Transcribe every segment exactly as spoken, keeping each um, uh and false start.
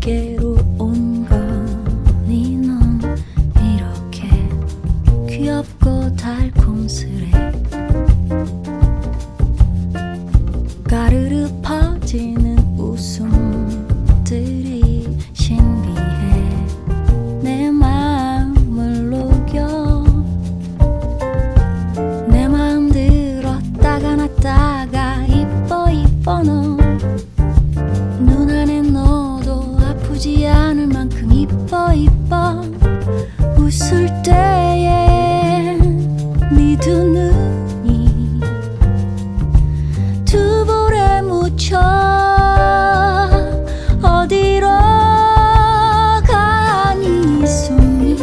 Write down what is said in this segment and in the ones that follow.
내게로 온 거니 넌 이렇게 귀엽고 달콤스레 가르르 퍼지는 웃음들이 신비해 내 마음을 녹여 내 마음 들었다가 놨다가 이뻐 이뻐 너 눈 안에 너도 아프지 않을 만큼 이뻐 이뻐 웃을 때에 네 두 눈이 두 볼에 묻혀 어디로 가니 숨이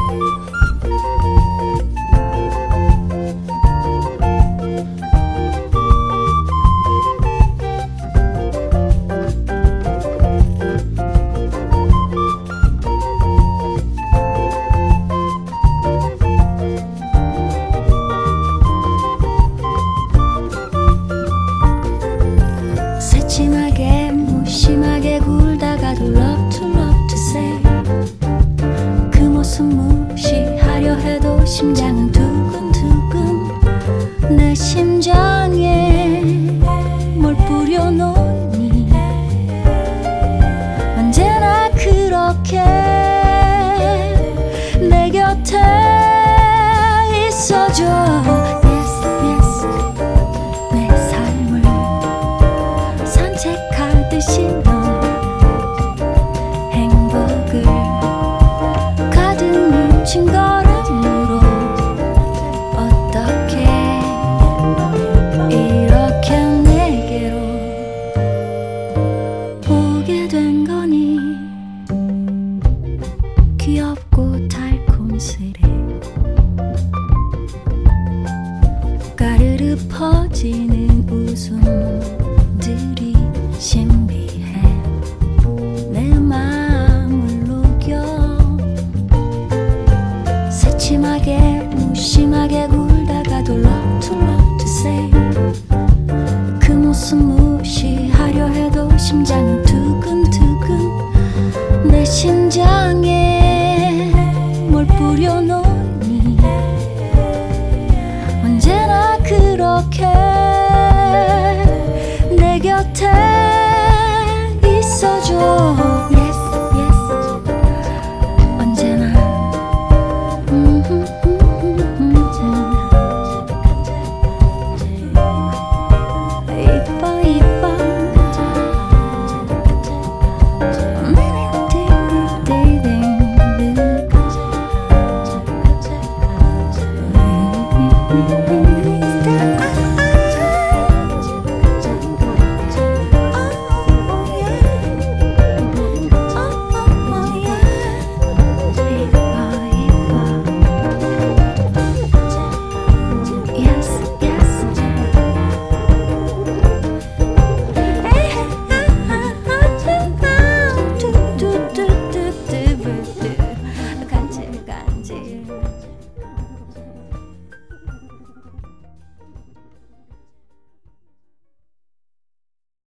새침하게 무심하게 굴다가도 love to love to say 그 모습 무시하려 해도 심장은